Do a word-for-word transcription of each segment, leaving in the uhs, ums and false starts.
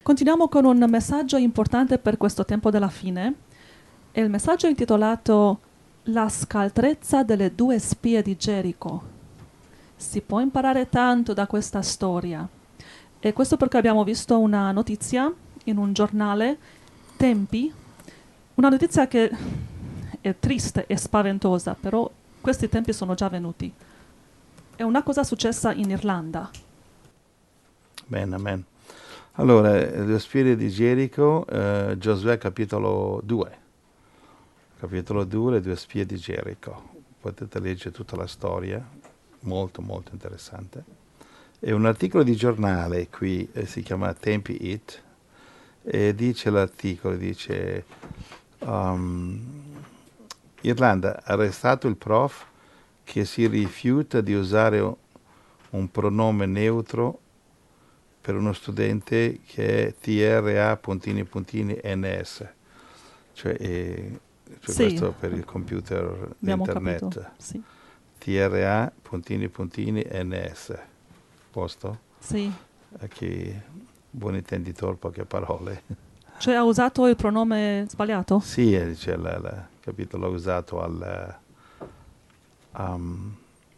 Continuiamo con un messaggio importante per questo tempo della fine. È il messaggio intitolato La scaltrezza delle due spie di Gerico. Si può imparare tanto da questa storia. E questo perché abbiamo visto una notizia in un giornale, Tempi, una notizia che è triste e spaventosa, però questi tempi sono già venuti. È una cosa successa in Irlanda. Amen, amen. Allora, le spie di Gerico, eh, Giosuè capitolo due. Capitolo due, le due spie di Gerico. Potete leggere tutta la storia, molto molto interessante. E un articolo di giornale qui, eh, si chiama Tempi It, e dice l'articolo, dice um, Irlanda, arrestato il prof che si rifiuta di usare un pronome neutro per uno studente che è T R A puntini puntini N S, cioè, eh, cioè Sì, questo per il computer abbiamo internet. capito. Sì. T R A puntini puntini N S, posto? Sì. A chi buon intenditor, poche parole. Cioè ha usato il pronome sbagliato? Sì, eh, dice, la, la, capito, l'ho usato al... Um,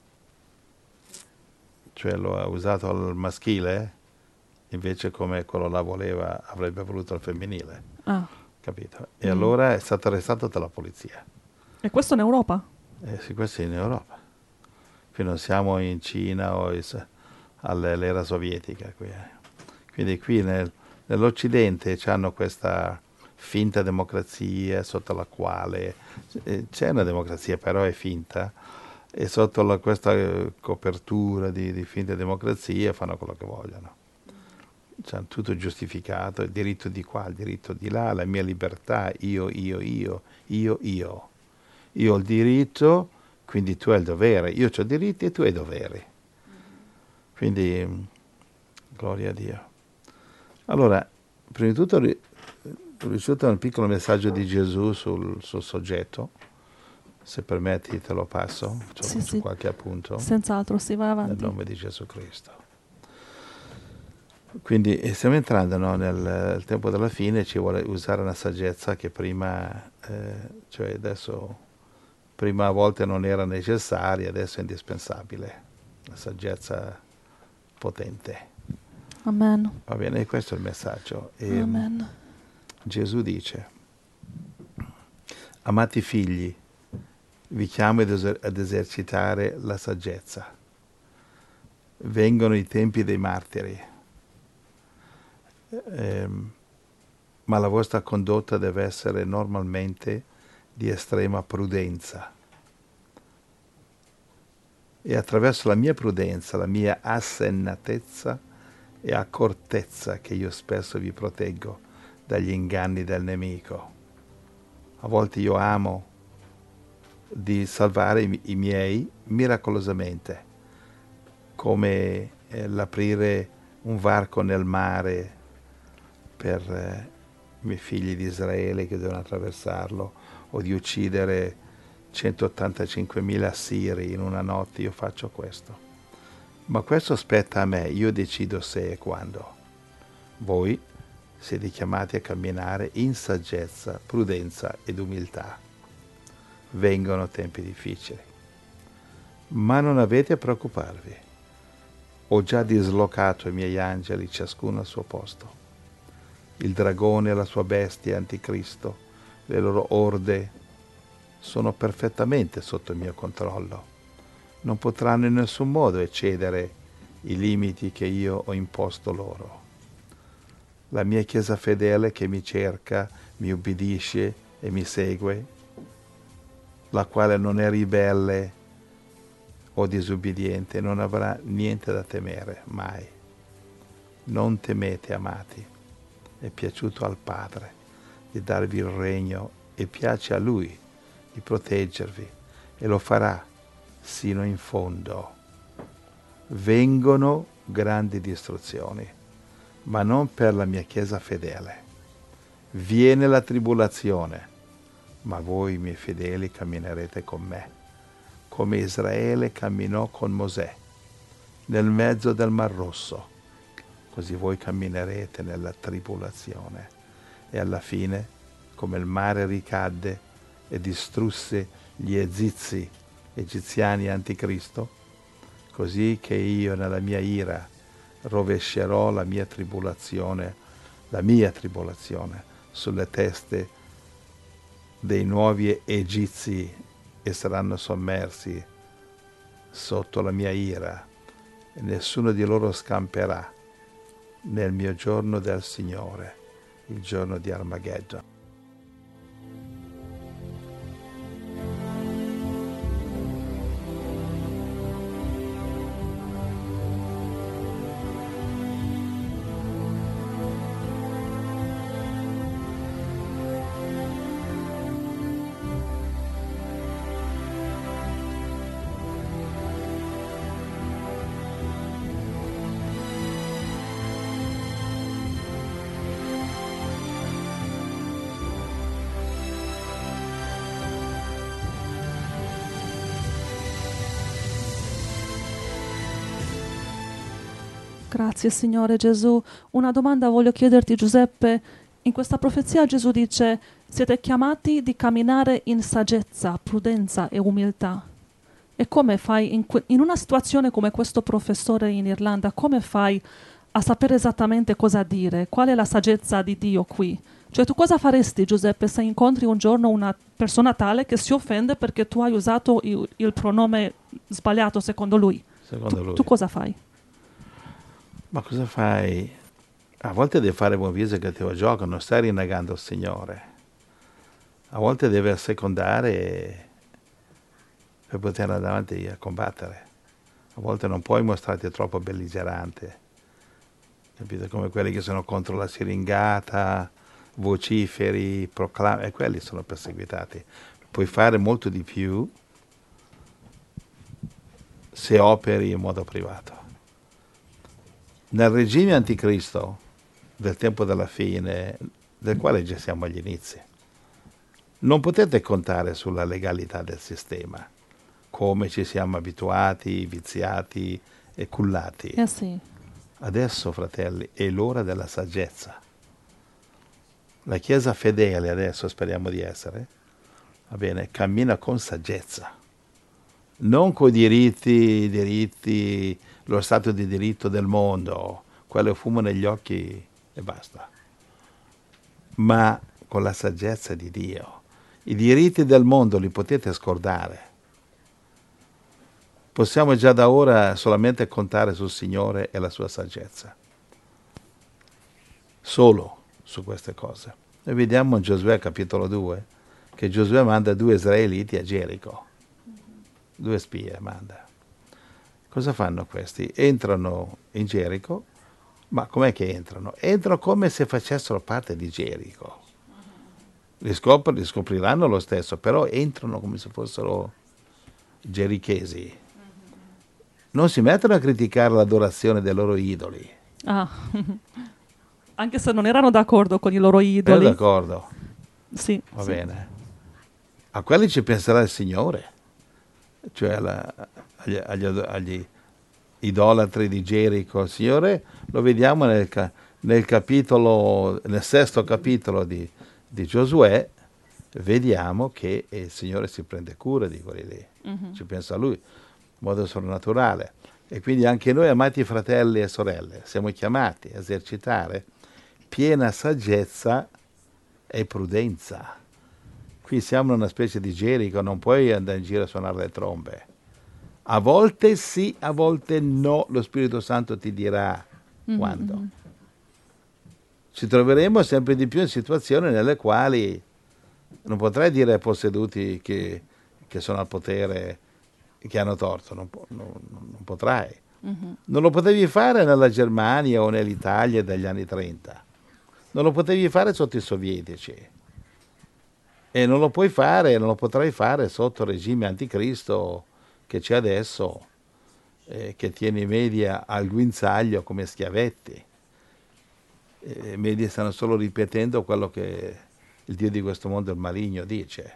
cioè l'ho usato al maschile, invece come quello là voleva, avrebbe voluto al femminile, Ah. capito? E Mm. allora è stato arrestato dalla polizia. E questo in Europa? Eh sì, questo è in Europa. Qui non siamo in Cina o is- all'era sovietica. Qui, eh. Quindi qui nel, nell'Occidente hanno questa finta democrazia sotto la quale eh, c'è una democrazia, però è finta, e sotto la- questa eh, copertura di, di finta democrazia fanno quello che vogliono. C'hanno tutto giustificato, il diritto di qua, il diritto di là, la mia libertà, io, io, io, io, io. Io ho il diritto, quindi tu hai il dovere. Io ho diritti e tu hai doveri. Quindi, mh, gloria a Dio. Allora, prima di tutto ri- ho ricevuto un piccolo messaggio di Gesù sul, sul soggetto. Se permetti te lo passo, c'ho, Sì, c'ho sì. qualche appunto, Senz'altro, si va nel avanti. nome di Gesù Cristo. Quindi eh, stiamo entrando, no, nel, nel tempo della fine, ci vuole usare una saggezza che prima, eh, cioè adesso, prima a volte non era necessaria, adesso è indispensabile. Una saggezza potente. Amen. Va bene, questo è il messaggio. E Amen. Gesù dice, amati figli, vi chiamo ad, eser- ad esercitare la saggezza. Vengono i tempi dei martiri, ehm, ma la vostra condotta deve essere normalmente di estrema prudenza. E attraverso la mia prudenza, la mia assennatezza e accortezza che io spesso vi proteggo dagli inganni del nemico. A volte io amo di salvare i, i miei miracolosamente, come eh, l'aprire un varco nel mare per eh, i miei figli di Israele che devono attraversarlo, o di uccidere centottantacinquemila assiri in una notte. Io faccio questo. Ma questo spetta a me, io decido se e quando. Voi siete chiamati a camminare in saggezza, prudenza ed umiltà. Vengono tempi difficili, ma non avete a preoccuparvi. Ho già dislocato i miei angeli, ciascuno al suo posto. Il dragone e la sua bestia anticristo, le loro orde, sono perfettamente sotto il mio controllo. Non potranno in nessun modo eccedere i limiti che io ho imposto loro. La mia Chiesa fedele che mi cerca, mi ubbidisce e mi segue, la quale non è ribelle o disubbidiente, non avrà niente da temere, mai. Non temete, amati, è piaciuto al Padre di darvi il regno e piace a Lui di proteggervi e lo farà sino in fondo. Vengono grandi distruzioni, ma non per la mia Chiesa fedele. Viene la tribolazione, ma voi, miei fedeli, camminerete con me, come Israele camminò con Mosè nel mezzo del Mar Rosso, così voi camminerete nella tribolazione. E alla fine, come il mare ricadde e distrusse gli egizi, egiziani anticristo, così che io nella mia ira rovescerò la mia tribolazione, la mia tribolazione sulle teste dei nuovi egizi e saranno sommersi sotto la mia ira e nessuno di loro scamperà nel mio giorno del Signore, il giorno di Armageddon. Grazie Signore Gesù. Una domanda voglio chiederti, Giuseppe. In questa profezia Gesù dice: siete chiamati di camminare in saggezza, prudenza e umiltà. E come fai in, que- in una situazione come questo professore in Irlanda, come fai a sapere esattamente cosa dire? Qual è la saggezza di Dio qui? Cioè tu cosa faresti, Giuseppe, se incontri un giorno una persona tale che si offende perché tu hai usato il, il pronome sbagliato secondo lui? Secondo tu, lui. tu cosa fai? Ma cosa fai? A volte devi fare buon viso e cattivo gioco, non stai rinnegando il Signore. A volte devi assecondare per poter andare avanti a combattere. A volte non puoi mostrarti troppo belligerante. Capite? Come quelli che sono contro la siringata, vociferi, proclami, e quelli sono perseguitati. Puoi fare molto di più se operi in modo privato. Nel regime anticristo del tempo della fine, del quale già siamo agli inizi, non potete contare sulla legalità del sistema, come ci siamo abituati, viziati e cullati. Eh sì. Adesso, fratelli, è l'ora della saggezza. La Chiesa fedele, adesso speriamo di essere, va bene, cammina con saggezza, non con i diritti, i diritti, lo stato di diritto del mondo, quello fumo negli occhi e basta, ma con la saggezza di Dio. I diritti del mondo li potete scordare. Possiamo già da ora solamente contare sul Signore e la sua saggezza. Solo su queste cose. Noi vediamo in Giosuè capitolo due che Giosuè manda due israeliti a Gerico. Due spie manda. Cosa fanno questi? Entrano in Gerico, ma com'è che entrano? Entrano come se facessero parte di Gerico. Li, scopr- li scopriranno lo stesso, però entrano come se fossero gerichesi. Non si mettono a criticare l'adorazione dei loro idoli. Ah, anche se non erano d'accordo con i loro idoli. Ero d'accordo. Sì. Va sì. bene. A quelli ci penserà il Signore. Cioè alla, agli, agli, agli idolatri di Gerico. Il Signore lo vediamo nel, nel capitolo, nel sesto capitolo di, di Giosuè, vediamo che il Signore si prende cura di quelli lì, uh-huh. Ci pensa a Lui in modo sovrannaturale. E quindi anche noi, amati fratelli e sorelle, siamo chiamati a esercitare piena saggezza e prudenza. Qui siamo in una specie di Gerico, non puoi andare in giro a suonare le trombe. A volte sì, a volte no, lo Spirito Santo ti dirà mm-hmm. quando. Ci troveremo sempre di più in situazioni nelle quali non potrai dire ai posseduti che, che sono al potere, che hanno torto, non, non, non potrai. Mm-hmm. Non lo potevi fare nella Germania o nell'Italia degli anni trenta. Non lo potevi fare sotto i sovietici. E non lo puoi fare, non lo potrai fare sotto il regime anticristo che c'è adesso, eh, che tiene i media al guinzaglio come schiavetti. I media stanno solo ripetendo quello che il Dio di questo mondo, il maligno, dice.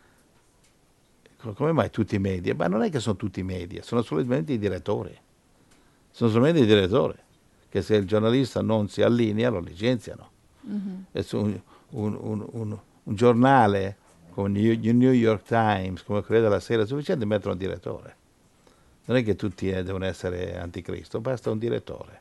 Come mai tutti i media? Ma non è che sono tutti i media, sono solamente i direttori. Sono solamente i direttori. che se il giornalista non si allinea lo licenziano. Mm-hmm. E su un, un, un, un, un giornale come il New York Times, come Corriere della Sera, è sufficiente mettere un direttore. Non è che tutti eh, devono essere anticristo, basta un direttore.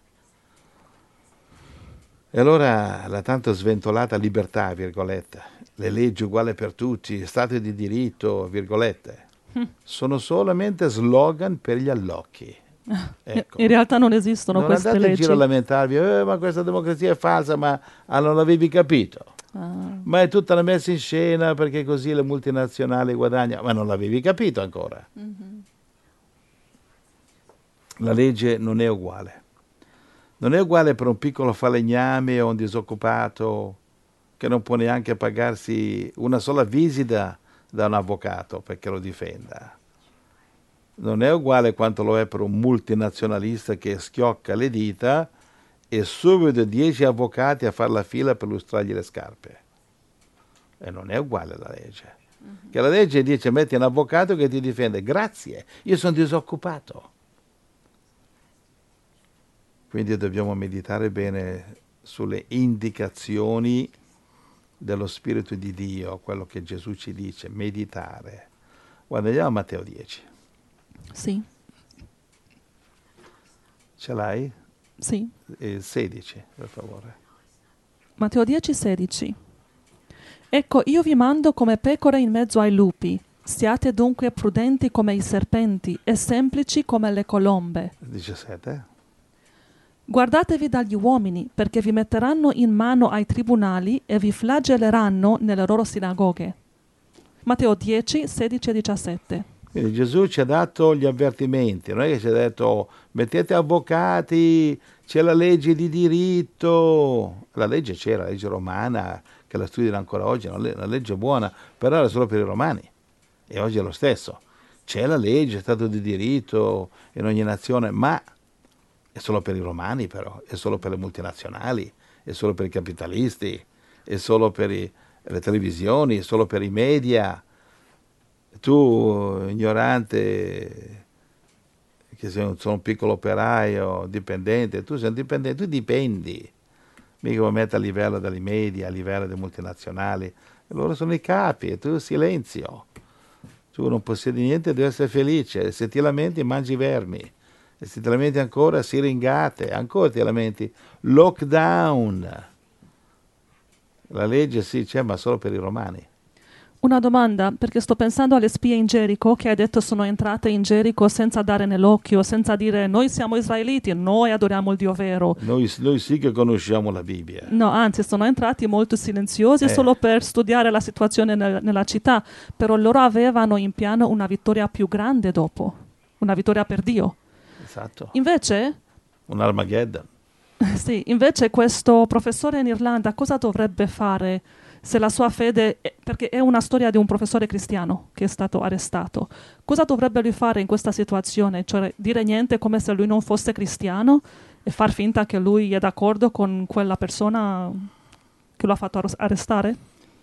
E allora la tanto sventolata libertà, virgolette, le leggi uguali per tutti, Stato di diritto, virgolette, mm. sono solamente slogan per gli allocchi. Ecco. In realtà non esistono non queste andate leggi. in giro a lamentarvi, eh, ma questa democrazia è falsa, ma ah, non l'avevi capito. Ah. Ma è tutta una messa in scena perché così le multinazionali guadagnano, ma non l'avevi capito ancora. Mm-hmm. La legge non è uguale. Non è uguale per un piccolo falegname o un disoccupato che non può neanche pagarsi una sola visita da un avvocato perché lo difenda. Non è uguale quanto lo è per un multinazionalista che schiocca le dita e subito dieci avvocati a fare la fila per lustrargli le scarpe. E non è uguale la legge. Mm-hmm. Che la legge dice metti un avvocato che ti difende. Grazie, io sono disoccupato. Quindi dobbiamo meditare bene sulle indicazioni dello Spirito di Dio, quello che Gesù ci dice, meditare. Guarda, andiamo a Matteo dieci. Sì. Ce l'hai? Sì. Eh, sedici, per favore. Matteo dieci, sedici. Ecco, io vi mando come pecore in mezzo ai lupi. Siate dunque prudenti come i serpenti e semplici come le colombe. diciassette. Guardatevi dagli uomini, perché vi metteranno in mano ai tribunali e vi flagelleranno nelle loro sinagoghe. Matteo dieci, sedici e diciassette. Quindi Gesù ci ha dato gli avvertimenti, non è che ci ha detto mettete avvocati, c'è la legge di diritto. La legge c'era, la legge romana, che la studiano ancora oggi, è una legge buona, però era solo per i romani e oggi è lo stesso. C'è la legge, Stato di diritto in ogni nazione, ma è solo per i romani però, è solo per le multinazionali, è solo per i capitalisti, è solo per i, le televisioni, è solo per i media. Tu, ignorante, che sei un, sono un piccolo operaio, dipendente, tu sei un dipendente, tu dipendi. Mica vuoi mettere a livello dei media, a livello delle multinazionali. E loro sono i capi, e tu silenzio. Tu non possiedi niente, devi essere felice. Se ti lamenti, mangi vermi. E se ti lamenti ancora, siringate, ancora ti lamenti. Lockdown. La legge sì c'è, ma solo per i romani. Una domanda, perché sto pensando alle spie in Gerico che hai detto sono entrate in Gerico senza dare nell'occhio, senza dire noi siamo israeliti, noi adoriamo il Dio vero. Noi, noi sì che conosciamo la Bibbia. No, anzi, sono entrati molto silenziosi eh. solo per studiare la situazione nel, nella città, però loro avevano in piano una vittoria più grande dopo, una vittoria per Dio. Esatto. Invece... Un Armageddon. Sì, invece questo professore in Irlanda cosa dovrebbe fare se la sua fede, è, perché è una storia di un professore cristiano che è stato arrestato, cosa dovrebbe lui fare in questa situazione? Cioè dire niente come se lui non fosse cristiano e far finta che lui è d'accordo con quella persona che lo ha fatto arrestare?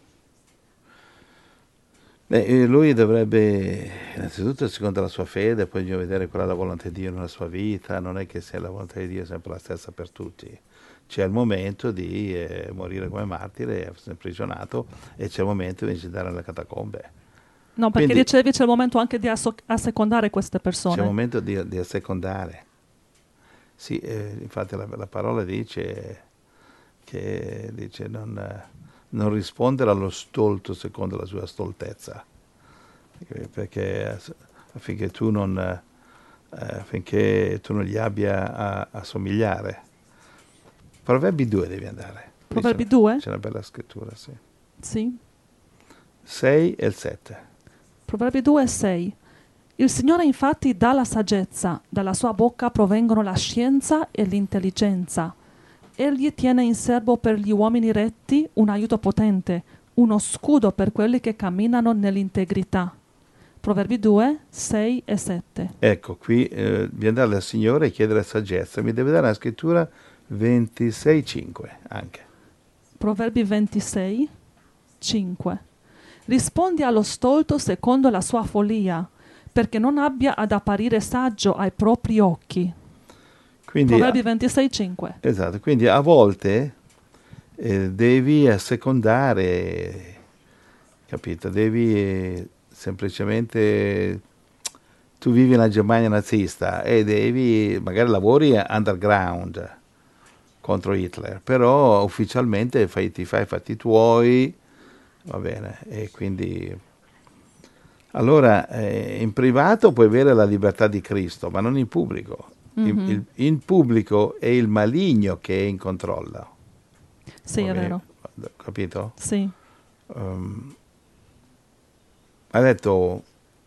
Beh, lui dovrebbe innanzitutto secondo la sua fede, poi bisogna vedere qual è la volontà di Dio nella sua vita, non è che sia la volontà di Dio è sempre la stessa per tutti. C'è il momento di eh, morire come martire, essere imprigionato, e c'è il momento invece di andare nelle catacombe. No, perché Quindi, dicevi c'è il momento anche di asso- assecondare queste persone. C'è il momento di, di assecondare. Sì, eh, infatti la, la parola dice che dice non, non rispondere allo stolto secondo la sua stoltezza, perché affinché tu non, eh, affinché tu non gli abbia a, a somigliare. Proverbi due devi andare. Proverbi due? C'è una bella scrittura, sì. Sì. sei e il sette. Proverbi due e sei. Il Signore infatti dà la saggezza, dalla sua bocca provengono la scienza e l'intelligenza. Egli tiene in serbo per gli uomini retti un aiuto potente, uno scudo per quelli che camminano nell'integrità. Proverbi due, sei e sette. Ecco, qui eh, devi andare al Signore e chiedere saggezza. Mi deve dare la scrittura ventisei cinque anche. Proverbi ventisei cinque. Rispondi allo stolto secondo la sua follia, perché non abbia ad apparire saggio ai propri occhi. Quindi, Proverbi ventisei cinque. esatto, quindi a volte eh, devi assecondare, capito? Devi eh, semplicemente, tu vivi nella Germania nazista e devi, magari lavori underground contro Hitler, però ufficialmente fai, ti fai i fatti tuoi, va bene, e quindi allora eh, in privato puoi avere la libertà di Cristo, ma non in pubblico. In, Mhm. il- in pubblico è il maligno che è in controllo. Sì, Va è bene? vero. Capito? Sì. Um, ha detto,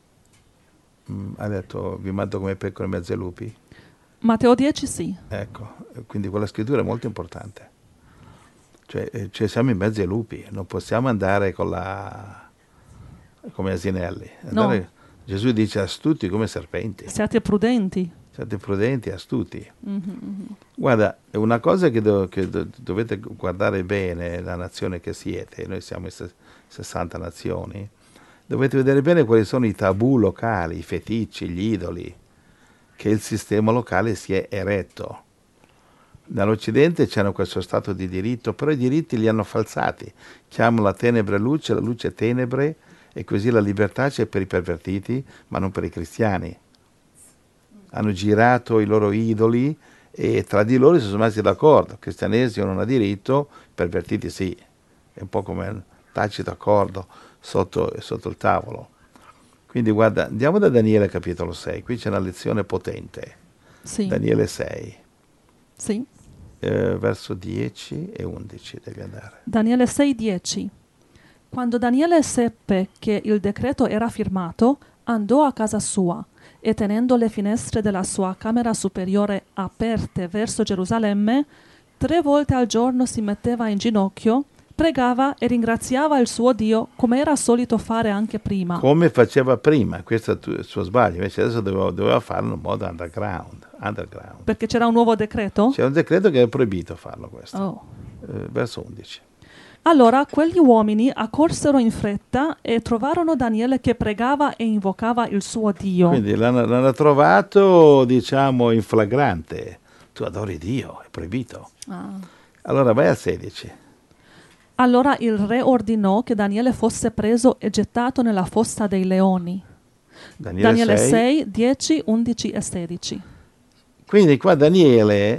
mm, ha detto, vi mando come pecore in mezzo ai lupi. Matteo dieci sì. Ecco, quindi quella scrittura è molto importante. Cioè, eh, cioè siamo in mezzo ai lupi, non possiamo andare con la, come asinelli. No, Andare, Gesù dice astuti come serpenti. siate prudenti. Siate prudenti, astuti. Mhm, mhm. Guarda, è una cosa che, do- che do- dovete guardare bene, la nazione che siete, noi siamo in ses- sessanta nazioni, dovete vedere bene quali sono i tabù locali, i feticci, gli idoli che il sistema locale si è eretto. Nell'Occidente c'era questo stato di diritto, però i diritti li hanno falsati. Chiamano la tenebre luce, la luce tenebre, e così la libertà c'è per i pervertiti, ma non per i cristiani. Hanno girato i loro idoli e tra di loro si sono messi d'accordo. Il cristianesimo non ha diritto, i pervertiti sì. È un po' come un tacito accordo sotto, sotto il tavolo. Quindi guarda, andiamo da Daniele capitolo sei, qui c'è una lezione potente. Sì, Daniele sei, sì. eh, verso dieci e undici devi andare. Daniele sei dieci. Quando Daniele seppe che il decreto era firmato, andò a casa sua e tenendo le finestre della sua camera superiore aperte verso Gerusalemme, tre volte al giorno si metteva in ginocchio, pregava e ringraziava il suo Dio come era solito fare anche prima. Come faceva prima, questo è il suo sbaglio, invece adesso doveva, doveva farlo in modo underground. underground. Perché c'era un nuovo decreto? C'è un decreto che è proibito farlo questo, Oh. eh, verso undici. Allora quegli uomini accorsero in fretta e trovarono Daniele che pregava e invocava il suo Dio. Quindi l'hanno, l'hanno trovato, diciamo, in flagrante. Tu adori Dio, è proibito. Ah. Allora vai a sedici. Allora il re ordinò che Daniele fosse preso e gettato nella fossa dei leoni. Daniele, Daniele sei. sei, dieci, undici e sedici. Quindi qua Daniele,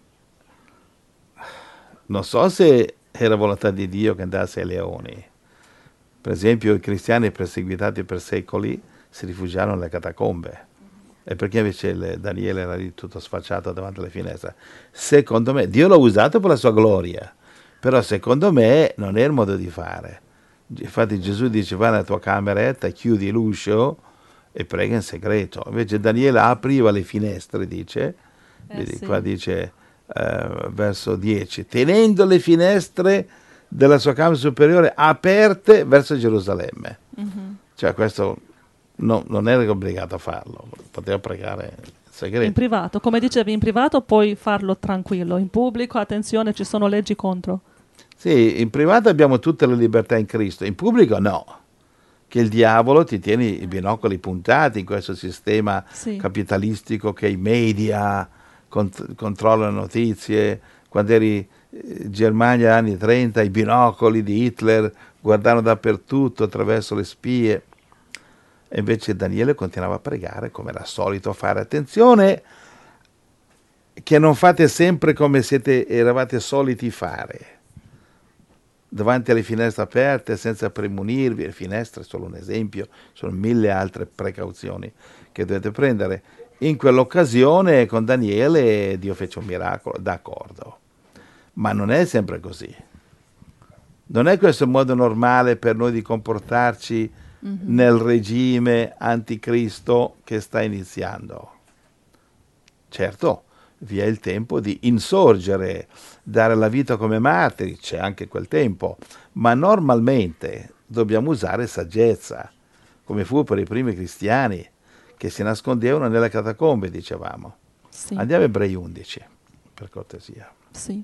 non so se era volontà di Dio che andasse ai leoni. Per esempio i cristiani perseguitati per secoli si rifugiarono nelle catacombe. E perché invece il Daniele era lì tutto sfacciato davanti alle finestre? Secondo me, Dio l'ha usato per la sua gloria, però secondo me non è il modo di fare. Infatti Gesù dice vai nella tua cameretta, chiudi l'uscio e prega in segreto. Invece Daniele apriva le finestre, dice, Eh vedi, sì. qua dice eh, verso dieci, tenendo le finestre della sua camera superiore aperte verso Gerusalemme. Mhm. Cioè questo no, non era obbligato a farlo, poteva pregare in segreto. In privato, come dicevi, in privato puoi farlo tranquillo, in pubblico, attenzione, ci sono leggi contro. Sì, in privato abbiamo tutte le libertà in Cristo, in pubblico no. Che il diavolo ti tiene i binocoli puntati in questo sistema Sì. capitalistico che i media cont- controllano le notizie. Quando eri in Germania anni trenta, i binocoli di Hitler guardavano dappertutto attraverso le spie. E invece Daniele continuava a pregare come era solito fare. Attenzione che non fate sempre come siete, eravate soliti fare. Davanti alle finestre aperte senza premunirvi, le finestre sono un esempio, sono mille altre precauzioni che dovete prendere. In quell'occasione con Daniele Dio fece un miracolo, d'accordo, ma non è sempre così. Non è questo il modo normale per noi di comportarci mm-hmm. nel regime anticristo che sta iniziando. Certo, vi è il tempo di insorgere, dare la vita come martiri, c'è anche quel tempo, ma normalmente dobbiamo usare saggezza, come fu per i primi cristiani che si nascondevano nelle catacombe, dicevamo. Sì. Andiamo a Ebrei undici, per cortesia. Sì.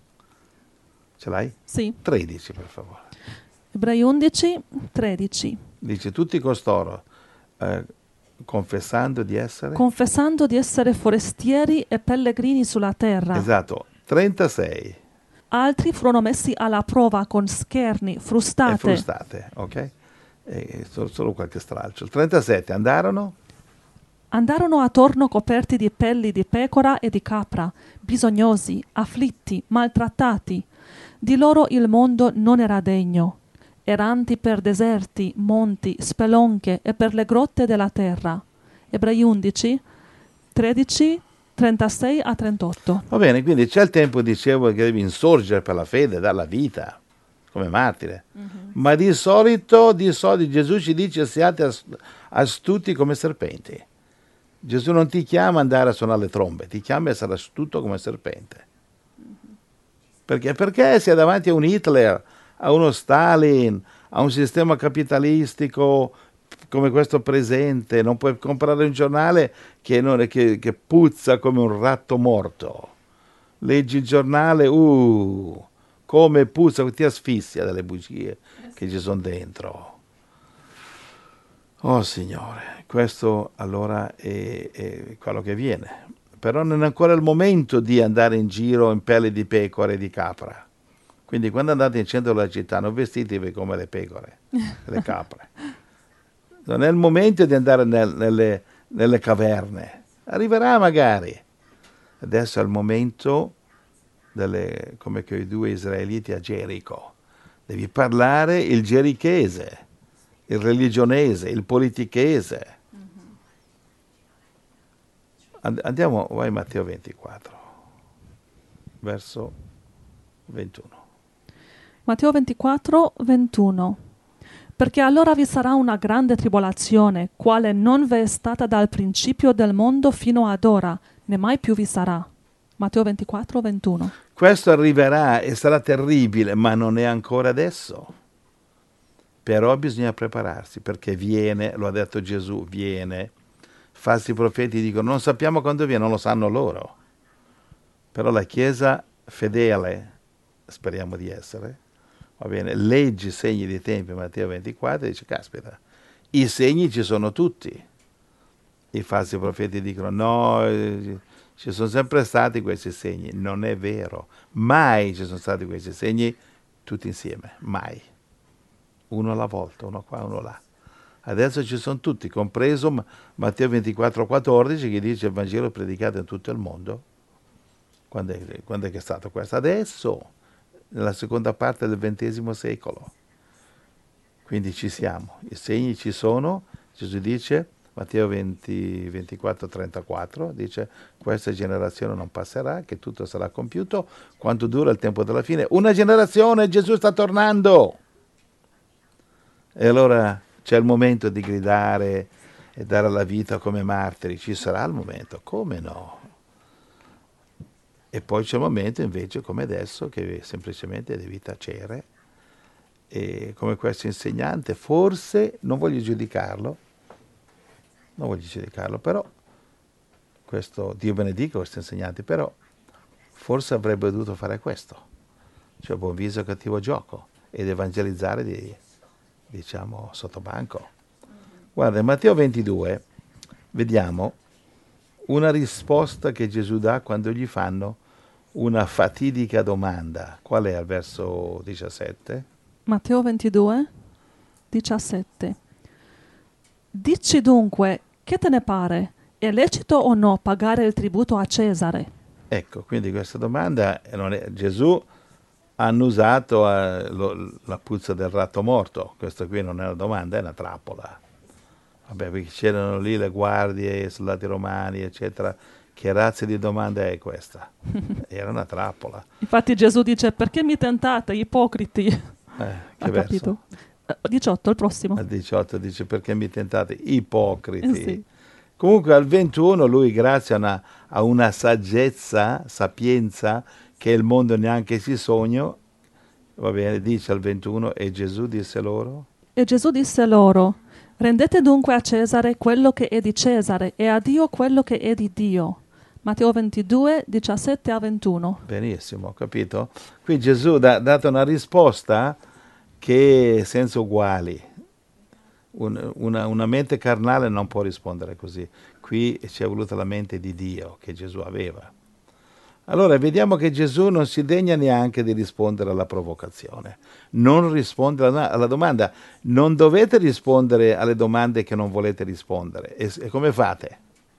Ce l'hai? Sì. tredici, per favore. Ebrei undici, tredici. Dice, tutti costoro, eh, confessando di essere? confessando di essere forestieri e pellegrini sulla terra. Esatto, trentasei. Altri furono messi alla prova con scherni, E frustate. frustate, ok? E solo, solo qualche stralcio. Il trentasette andarono? Andarono attorno coperti di pelli di pecora e di capra, bisognosi, afflitti, maltrattati. Di loro il mondo non era degno. Erranti per deserti, monti, spelonche e per le grotte della terra. Ebrei undici, tredici, trentasei a trentotto. Va bene, quindi c'è il tempo, dicevo, che devi insorgere per la fede, dar la vita, come martire. Mm-hmm. Ma di solito, di solito Gesù ci dice siate astuti come serpenti. Gesù non ti chiama andare a suonare le trombe, ti chiama a essere astuto come serpente. Perché? Perché sei davanti a un Hitler, a uno Stalin, a un sistema capitalistico come questo presente, non puoi comprare un giornale che, non è, che, che puzza come un ratto morto. Leggi il giornale, uh, come puzza, ti asfissia dalle bugie che ci sono dentro. Oh Signore, questo allora è, è quello che viene. Però non è ancora il momento di andare in giro in pelle di pecore e di capra. Quindi quando andate in centro della città non vestitevi come le pecore, le capre. Non è il momento di andare nel, nelle, nelle caverne. Arriverà magari. Adesso è il momento, delle, come che i due israeliti a Gerico. Devi parlare il gerichese, il religionese, il politichese. Andiamo, vai Matteo ventiquattro, verso ventuno. Matteo ventiquattro, ventuno. Perché allora vi sarà una grande tribolazione, quale non v'è stata dal principio del mondo fino ad ora, né mai più vi sarà. Matteo ventiquattro, ventuno. Questo arriverà e sarà terribile, ma non è ancora adesso. Però bisogna prepararsi, perché viene, lo ha detto Gesù, viene. Falsi profeti dicono, non sappiamo quando viene, non lo sanno loro. Però la Chiesa fedele, speriamo di essere, va bene, leggi i segni dei tempi, Matteo ventiquattro, e dice, caspita, i segni ci sono tutti. I falsi profeti dicono, no, eh, ci sono sempre stati questi segni. Non è vero, mai ci sono stati questi segni tutti insieme, mai. Uno alla volta, uno qua, uno là. Adesso ci sono tutti, compreso Matteo ventiquattro, quattordici, che dice il Vangelo è predicato in tutto il mondo. Quando è, quando è che è stato questo? Adesso, nella seconda parte del ventesimo secolo. Quindi ci siamo, i segni ci sono. Gesù dice, Matteo venti, ventiquattro, trentaquattro, dice, questa generazione non passerà, che tutto sarà compiuto, quanto dura il tempo della fine. Una generazione, Gesù sta tornando! E allora c'è il momento di gridare e dare la vita come martiri, ci sarà il momento, come no? E poi c'è il momento invece come adesso che semplicemente devi tacere e come questo insegnante, forse, non voglio giudicarlo, non voglio giudicarlo, però, questo, Dio benedica questo insegnante, però forse avrebbe dovuto fare questo, cioè buon viso e cattivo gioco, ed evangelizzare di, diciamo, sottobanco. Guarda, in Matteo ventidue vediamo una risposta che Gesù dà quando gli fanno una fatidica domanda. Qual è al verso diciassette? Matteo ventidue, diciassette. Dici dunque, che te ne pare? È lecito o no pagare il tributo a Cesare? Ecco, quindi questa domanda, non è, Gesù ha annusato eh, lo, la puzza del ratto morto. Questa qui non è una domanda, è una trappola. Vabbè, perché c'erano lì le guardie, i soldati romani, eccetera. Che razza di domanda è questa? Era una trappola. Infatti Gesù dice, perché mi tentate, ipocriti? Eh, che ha verso? capito? Eh, diciotto, il prossimo. Al diciotto dice, perché mi tentate? Ipocriti. Eh sì. Comunque al ventuno lui, grazie a una, a una saggezza, sapienza, che il mondo neanche si sogna, va bene, dice al ventuno, e Gesù disse loro? E Gesù disse loro, rendete dunque a Cesare quello che è di Cesare e a Dio quello che è di Dio. Matteo ventidue, diciassette a ventuno. Benissimo, ho capito? Qui Gesù ha dato una risposta che è senza uguali. Un, una, una mente carnale non può rispondere così. Qui ci è voluta la mente di Dio che Gesù aveva. Allora vediamo che Gesù non si degna neanche di rispondere alla provocazione, non risponde alla, alla domanda. Non dovete rispondere alle domande che non volete rispondere. E, e come fate?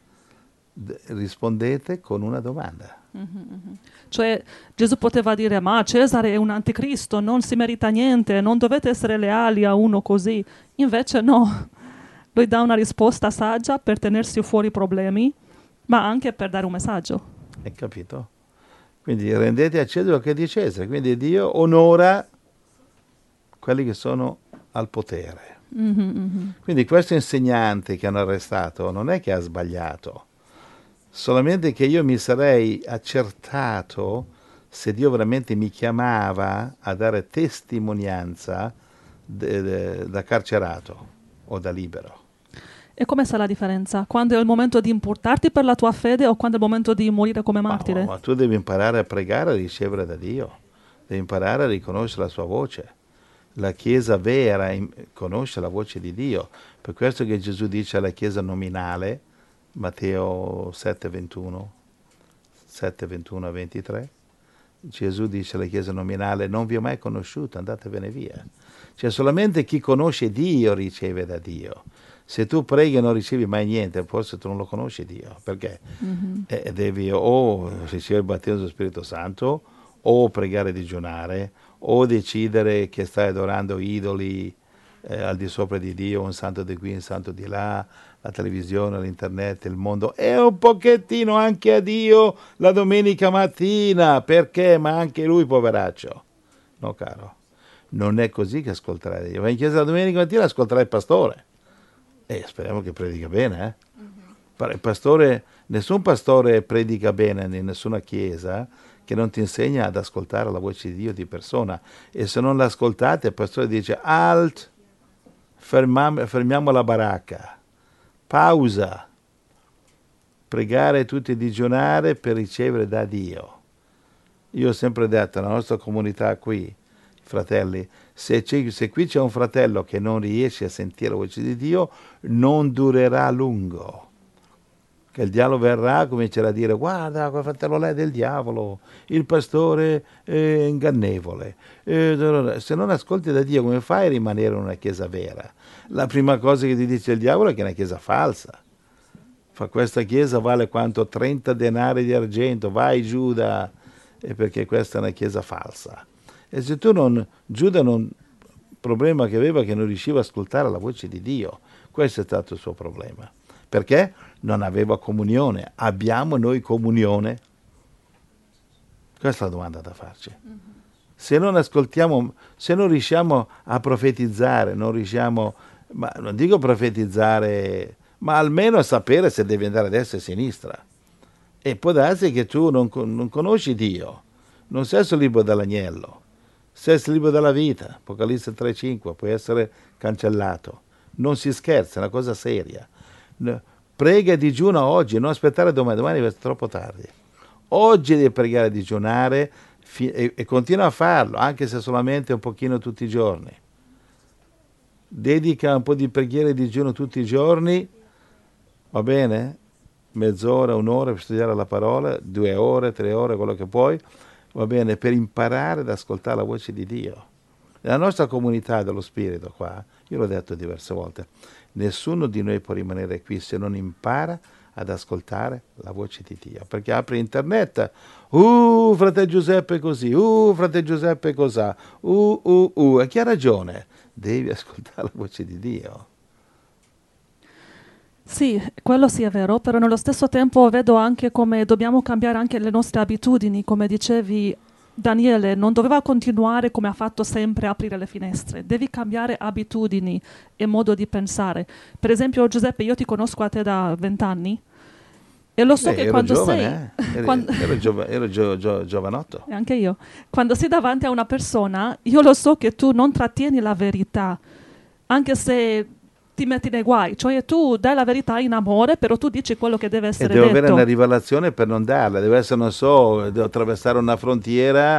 D- rispondete con una domanda. Mm-hmm. Cioè Gesù poteva dire: ma Cesare è un anticristo, non si merita niente, non dovete essere leali a uno così. Invece no, lui dà una risposta saggia per tenersi fuori i problemi, ma anche per dare un messaggio. Hai capito? Quindi rendete a Cesare che è di Cesare, quindi Dio onora quelli che sono al potere. Mm-hmm. Quindi questo insegnante che hanno arrestato non è che ha sbagliato, solamente che io mi sarei accertato se Dio veramente mi chiamava a dare testimonianza de, de, da carcerato o da libero. E come sa la differenza? Quando è il momento di importarti per la tua fede o quando è il momento di morire come martire? Ma, ma tu devi imparare a pregare, a ricevere da Dio, devi imparare a riconoscere la sua voce. La Chiesa vera in, conosce la voce di Dio, per questo che Gesù dice alla Chiesa nominale, Matteo sette ventuno, sette ventuno a ventitré, Gesù dice alla Chiesa nominale: non vi ho mai conosciuto, andatevene via. Cioè solamente chi conosce Dio riceve da Dio. Se tu preghi e non ricevi mai niente, forse tu non lo conosci Dio, perché mm-hmm. eh, devi o ricevere il battesimo dello Spirito Santo, o pregare e digiunare, o decidere che stai adorando idoli eh, al di sopra di Dio, un santo di qui, un santo di là, la televisione, l'internet, il mondo, e un pochettino anche a Dio la domenica mattina, perché? Ma anche lui poveraccio. No, caro, non è così che ascolterai Dio. Vai in chiesa la domenica mattina, ascolterai il pastore. E eh, speriamo che predica bene, eh? Uh-huh. Il pastore, nessun pastore predica bene in nessuna chiesa che non ti insegna ad ascoltare la voce di Dio di persona. E se non l'ascoltate, il pastore dice: alt, fermiamo, fermiamo la baracca, pausa, pregare tutti e digiunare per ricevere da Dio. Io ho sempre detto, nella nostra comunità qui, fratelli, se, c'è, se qui c'è un fratello che non riesce a sentire la voce di Dio, non durerà a lungo. Che il diavolo verrà, comincerà a dire: guarda, quel fratello là è del diavolo, il pastore è ingannevole. Eh, se non ascolti da Dio, come fai a rimanere in una chiesa vera? La prima cosa che ti dice il diavolo è che è una chiesa falsa. Fa, questa chiesa vale quanto trenta denari di argento, vai Giuda, è perché questa è una chiesa falsa. E se tu non, Giuda non, il problema che aveva è che non riusciva a ascoltare la voce di Dio. Questo è stato il suo problema. Perché? Non aveva comunione. Abbiamo noi comunione? Questa è la domanda da farci. Mm-hmm. Se non ascoltiamo, se non riusciamo a profetizzare, non riusciamo, ma non dico profetizzare, ma almeno a sapere se devi andare a destra e a sinistra. E può darsi che tu non, non conosci Dio, non sei sul libro dell'agnello, sei sul libro della vita, Apocalisse tre cinque, puoi essere cancellato. Non si scherza, è una cosa seria. Prega e digiuna oggi, non aspettare domani, domani è troppo tardi. Oggi devi pregare e digiunare fi- e, e continua a farlo, anche se solamente un pochino tutti i giorni. Dedica un po' di preghiera e digiuno tutti i giorni, va bene? Mezz'ora, un'ora per studiare la parola, due ore, tre ore, quello che puoi, va bene, per imparare ad ascoltare la voce di Dio. Nella nostra comunità dello Spirito qua, io l'ho detto diverse volte, nessuno di noi può rimanere qui se non impara ad ascoltare la voce di Dio. Perché apri internet, uh, frate Giuseppe così, uh, frate Giuseppe cos'ha, uh, uh, uh. E chi ha ragione? Devi ascoltare la voce di Dio. Sì, quello sì è vero, però nello stesso tempo vedo anche come dobbiamo cambiare anche le nostre abitudini, come dicevi. Daniele non doveva continuare come ha fatto sempre a aprire le finestre, devi cambiare abitudini e modo di pensare. Per esempio, Giuseppe, io ti conosco a te da vent'anni e lo so eh, che ero quando giovane, sei... eh? ero, quando... ero, giova, ero gio, gio, giovanotto. E anche io. Quando sei davanti a una persona, io lo so che tu non trattieni la verità, anche se ti metti nei guai. Cioè tu dai la verità in amore, però tu dici quello che deve essere e devo detto. avere una rivelazione per non darla. Deve essere, non so, devo attraversare una frontiera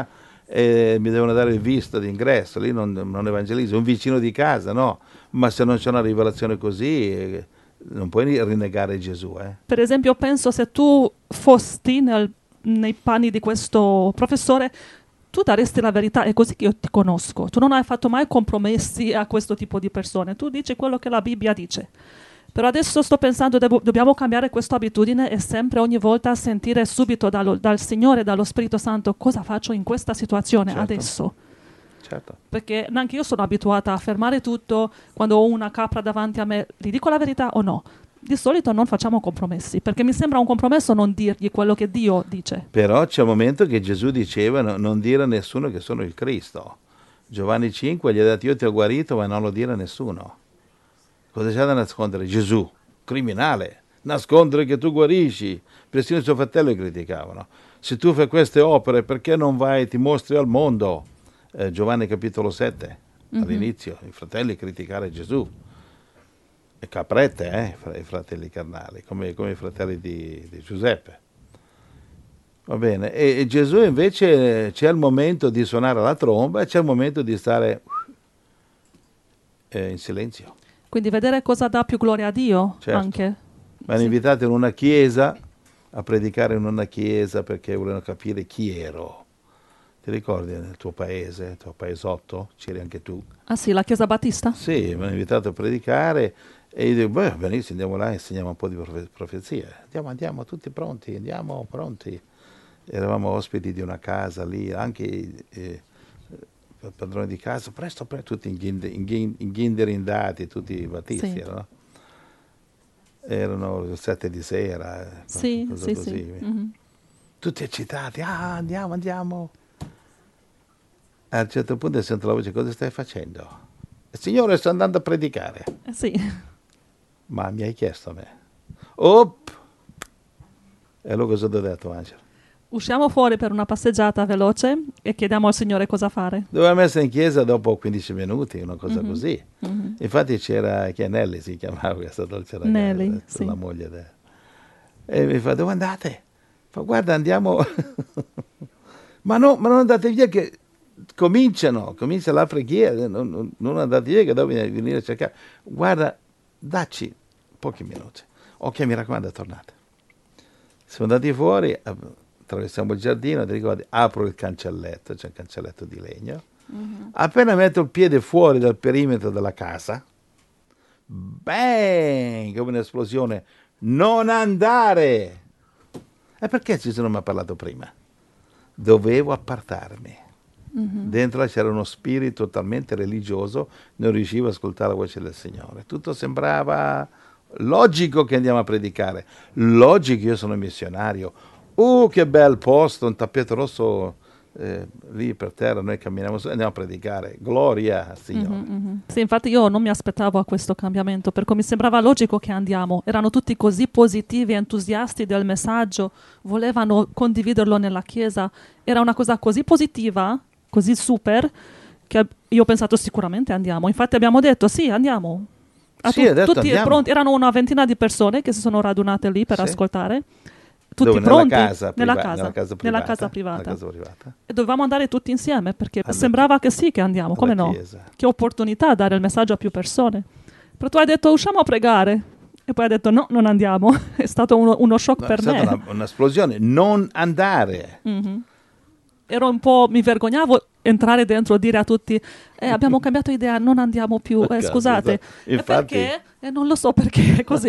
e mi devono dare il visto d'ingresso, lì non, non evangelizzo, un vicino di casa, no, ma se non c'è una rivelazione così eh, non puoi rinnegare Gesù. Eh. Per esempio, penso se tu fossi nel, nei panni di questo professore, tu daresti la verità, è così che io ti conosco, tu non hai fatto mai compromessi a questo tipo di persone, tu dici quello che la Bibbia dice. Però adesso sto pensando, devo, dobbiamo cambiare questa abitudine e sempre, ogni volta, sentire subito dallo, dal Signore, dallo Spirito Santo, cosa faccio in questa situazione Certo. adesso. Certo. Perché neanche io sono abituata a fermare tutto quando ho una capra davanti a me, gli dico la verità o no? Di solito non facciamo compromessi, perché mi sembra un compromesso non dirgli quello che Dio dice. Però c'è un momento che Gesù diceva no, non dire a nessuno che sono il Cristo. Giovanni cinque gli ha detto io ti ho guarito ma non lo dire a nessuno. Cosa c'è da nascondere? Gesù, criminale, nascondere che tu guarisci. Persino i suoi fratelli criticavano. Se tu fai queste opere perché non vai e ti mostri al mondo? Eh, Giovanni capitolo sette, mm-hmm. all'inizio, i fratelli criticare Gesù. E caprette, eh, i fratelli carnali, come, come i fratelli di, di Giuseppe. Va bene, e, e Gesù invece c'è il momento di suonare la tromba e c'è il momento di stare eh, in silenzio. Quindi vedere cosa dà più gloria a Dio, certo. anche. Mi hanno sì. invitato in una chiesa, a predicare in una chiesa perché volevano capire chi ero. Ti ricordi nel tuo paese, nel tuo paesotto? C'eri anche tu. Ah sì, la Chiesa Battista? Sì, mi hanno invitato a predicare e io dico, beh, benissimo, andiamo là e insegniamo un po' di profe- profezie. Andiamo, andiamo, tutti pronti, andiamo, pronti. Eravamo ospiti di una casa lì, anche eh, il padrone di casa, presto, presto, tutti inghindерindati, tutti battisti, sì. erano. Erano le sette di sera, sì, cosa sì, così. sì. Mm-hmm. Tutti eccitati, ah, andiamo, andiamo. A un certo punto sento la voce, cosa stai facendo? Il Signore sta andando a predicare. Eh, sì. Ma mi hai chiesto a me. Op! E allora cosa ti ho detto, Angelo? Usciamo fuori per una passeggiata veloce e chiediamo al Signore cosa fare. Dovevamo essere in chiesa dopo quindici minuti, una cosa mm-hmm. così. Mm-hmm. Infatti c'era, che Nelly si chiamava questa dolce ragazza, Nelly, sì. la moglie. De... E mi fa, dove andate? Fa, guarda, andiamo... ma, no, ma non andate via che... Cominciano, comincia la preghiera, non, non andate via che devo venire a cercare. Guarda, dacci pochi minuti. Ok, mi raccomando, tornate. Siamo andati fuori, attraversiamo il giardino, ti ricordi, apro il cancelletto, c'è un cancelletto di legno. Mm-hmm. Appena metto il piede fuori dal perimetro della casa, bang, come un'esplosione, non andare! E perché ci sono mai parlato prima? Dovevo appartarmi. Mm-hmm. Dentro c'era uno spirito talmente religioso, non riuscivo ad ascoltare la voce del Signore. Tutto sembrava logico che andiamo a predicare, logico che io sono missionario. Uh, che bel posto, un tappeto rosso eh, lì per terra, noi camminiamo su, andiamo a predicare. Gloria al Signore. Mm-hmm, mm-hmm. Sì, infatti io non mi aspettavo a questo cambiamento, perché mi sembrava logico che andiamo. Erano tutti così positivi, entusiasti del messaggio, volevano condividerlo nella chiesa. Era una cosa così positiva, così super, che io ho pensato sicuramente andiamo. Infatti abbiamo detto sì, andiamo. A sì, tu- detto, tutti andiamo. pronti. Erano una ventina di persone che si sono radunate lì per sì. ascoltare. Tutti Dove? pronti Nella casa, nella, priva- casa, nella, casa privata, nella casa privata. Nella casa privata. E dovevamo andare tutti insieme perché alla sembrava che sì che andiamo, come no? Chiesa. Che opportunità dare il messaggio a più persone. Però tu hai detto usciamo a pregare e poi hai detto no, non andiamo. È stato uno, uno shock no, per è stata me. Una, un'esplosione, non andare. Mm-hmm. Ero un po', mi vergognavo entrare dentro e dire a tutti eh, abbiamo cambiato idea, non andiamo più, eh, scusate. Infatti, e perché? E non lo so perché è così.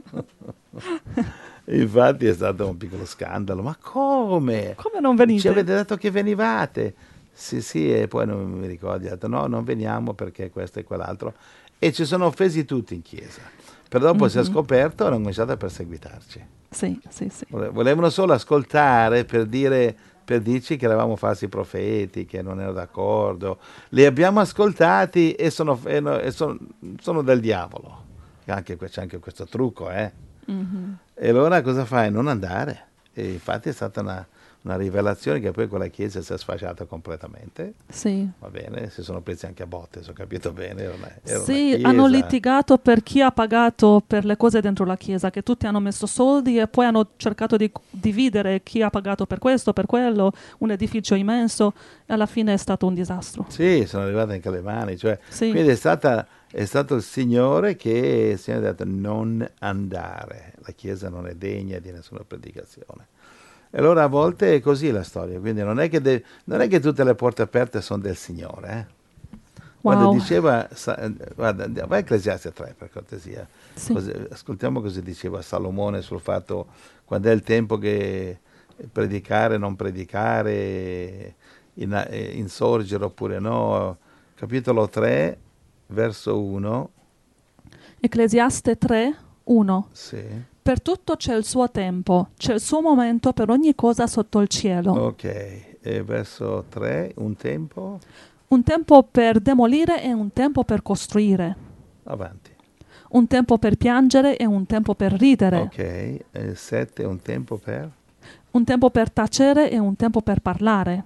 Infatti è stato un piccolo scandalo. Ma come? Come non venite? Ci avete detto che venivate? Sì, sì, e poi non mi ricordo, ho detto no, non veniamo perché questo e quell'altro. E ci sono offesi tutti in chiesa. Però dopo mm-hmm. si è scoperto e hanno cominciato a perseguitarci. Sì, sì, sì. Volevano solo ascoltare per dire... per dirci che eravamo falsi profeti, che non ero d'accordo. Li abbiamo ascoltati e sono, e sono, sono del diavolo. Anche, c'è anche questo trucco, eh? Mm-hmm. E allora cosa fai? Non andare. E infatti è stata una, una rivelazione che poi quella chiesa si è sfasciata completamente. Sì. Va bene, si sono presi anche a botte, se ho capito bene. Era una, era Sì, una hanno chiesa. litigato per chi ha pagato per le cose dentro la chiesa, che tutti hanno messo soldi e poi hanno cercato di dividere chi ha pagato per questo, per quello, un edificio immenso, e alla fine è stato un disastro. Sì, sono arrivate anche alle mani. Cioè, Sì. quindi è, stata, è stato il Signore che il Signore ha detto non andare. La chiesa non è degna di nessuna predicazione. E allora a volte è così la storia, quindi non è che, de- non è che tutte le porte aperte sono del Signore. Eh? Guarda, Wow. diceva, sa- guarda, andiamo- vai a Ecclesiaste tre per cortesia. Sì. Così- ascoltiamo cosa diceva Salomone sul fatto quando è il tempo che predicare, non predicare, in- eh, insorgere oppure no. Capitolo tre, verso uno. Ecclesiaste tre, uno. Sì. Per tutto c'è il suo tempo, c'è il suo momento per ogni cosa sotto il cielo. Ok, e verso tre, un tempo, Un tempo per demolire e un tempo per costruire. avanti. Un tempo per piangere e un tempo per ridere. Ok, e sette, un tempo per, Un tempo per tacere e un tempo per parlare.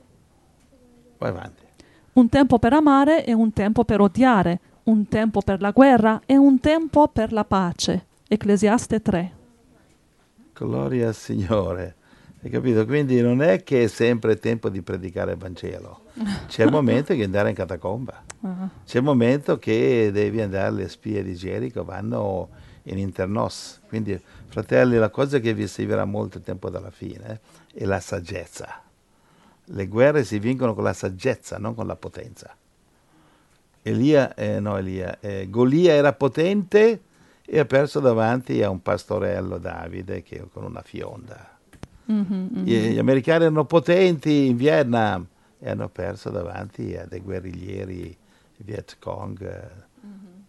vai avanti. Un tempo per amare e un tempo per odiare. Un tempo per la guerra e un tempo per la pace. Ecclesiaste tre. Gloria al Signore. Hai capito? Quindi non è che è sempre tempo di predicare il Vangelo. C'è il momento di andare in catacomba. Ah. C'è il momento che devi andare alle spie di Gerico, vanno in internos. Quindi, fratelli, la cosa che vi servirà molto tempo dalla fine è la saggezza. Le guerre si vincono con la saggezza, non con la potenza. Elia, eh, no Elia, eh, Golia era potente e ha perso davanti a un pastorello Davide che con una fionda. Mhm, mhm. Gli, gli americani erano potenti in Vietnam e hanno perso davanti a dei guerriglieri Viet Cong. Mhm.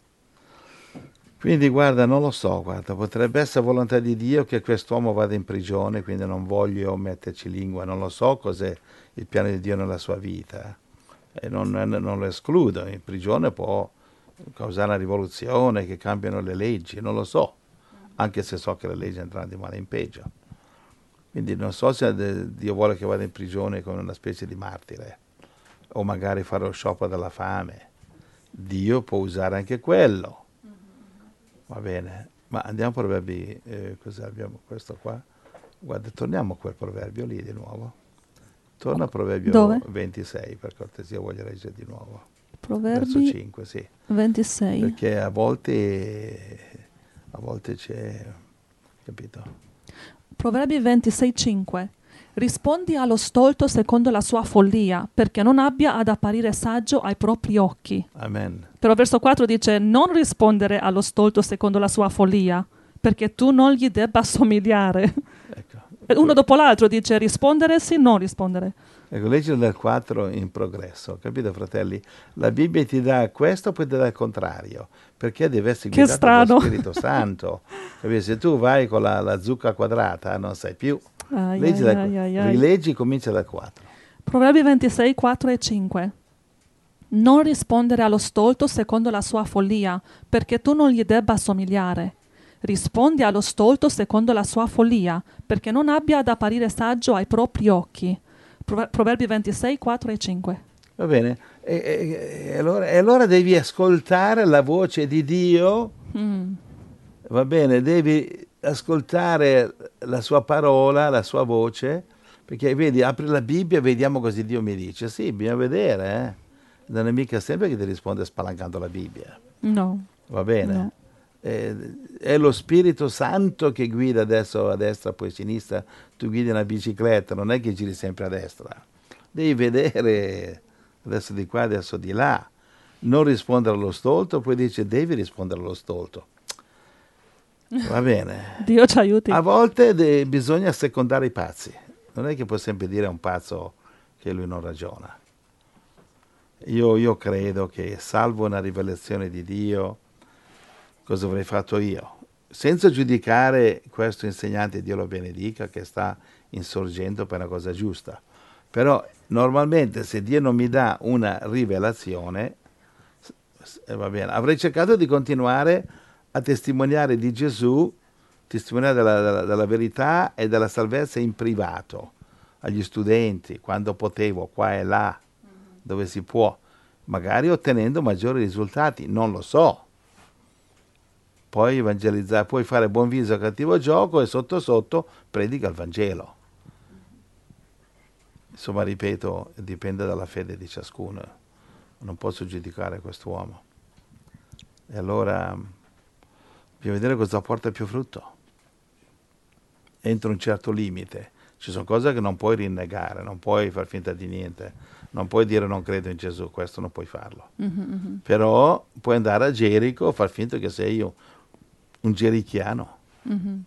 Quindi guarda, non lo so, guarda, potrebbe essere volontà di Dio che quest'uomo vada in prigione, quindi non voglio metterci lingua, non lo so cos'è il piano di Dio nella sua vita. E non, non lo escludo, in prigione può causare una rivoluzione, che cambiano le leggi, non lo so, anche se so che le leggi andranno di male in peggio. Quindi non so se Dio vuole che vada in prigione come una specie di martire, o magari fare lo sciopero della fame. Dio può usare anche quello. Va bene, ma andiamo a Proverbi, eh, cosa abbiamo questo qua? Guarda, torniamo a quel proverbio lì di nuovo. Torna a Proverbio Dove? ventisei, per cortesia, voglio leggere di nuovo. Proverbi Verso cinque, sì. ventisei. Perché a volte, a volte c'è, capito? Proverbi ventisei, cinque. Rispondi allo stolto secondo la sua follia, perché non abbia ad apparire saggio ai propri occhi. Amen. Però verso quattro dice: non rispondere allo stolto secondo la sua follia, perché tu non gli debba somigliare. Ecco. E uno dopo l'altro dice rispondere sì, non rispondere. Ecco, leggilo dal quattro in progresso, capito fratelli? La Bibbia ti dà questo, poi ti dà il contrario, perché deve essere Che guidato dallo strano. Spirito Santo. Capito? Se tu vai con la, la zucca quadrata non sai più. Ai, Leggi ai, dal, ai, ai, ai. rileggi, comincia dal quattro. Proverbi ventisei, quattro e cinque. Non rispondere allo stolto secondo la sua follia, perché tu non gli debba somigliare. Rispondi allo stolto secondo la sua follia, perché non abbia ad apparire saggio ai propri occhi. Prove- Proverbi ventisei, quattro e cinque. Va bene? E, e- e allora, e allora devi ascoltare la voce di Dio, Mm. va bene? Devi ascoltare la sua parola, la sua voce, perché vedi, apri la Bibbia e vediamo cosa Dio mi dice. Sì, bisogna vedere, eh? Non è mica sempre che ti risponde spalancando la Bibbia, No. va bene? No. Eh, è lo Spirito Santo che guida adesso a destra, poi a sinistra. Tu guidi una bicicletta, non è che giri sempre a destra. Devi vedere adesso di qua, adesso di là. Non rispondere allo stolto, poi dice devi rispondere allo stolto. Va bene. Dio ci aiuti. A volte de- bisogna secondare i pazzi. Non è che puoi sempre dire a un pazzo che lui non ragiona. Io, io credo che, salvo una rivelazione di Dio, cosa avrei fatto io? Senza giudicare questo insegnante, Dio lo benedica, che sta insorgendo per una cosa giusta. Però normalmente se Dio non mi dà una rivelazione, eh, va bene, avrei cercato di continuare a testimoniare di Gesù testimoniare della, della, della verità e della salvezza in privato, agli studenti, quando potevo, qua e là, dove si può, magari ottenendo maggiori risultati, non lo so. Puoi evangelizzare, puoi fare buon viso cattivo gioco e sotto sotto predica il Vangelo. Insomma, ripeto, dipende dalla fede di ciascuno. Non posso giudicare quest'uomo. E allora bisogna vedere cosa porta più frutto. Entro un certo limite. Ci sono cose che non puoi rinnegare, non puoi far finta di niente, non puoi dire non credo in Gesù, questo non puoi farlo. Mm-hmm. Però puoi andare a Gerico, far finta che sei io un gerichiano. Mm-hmm.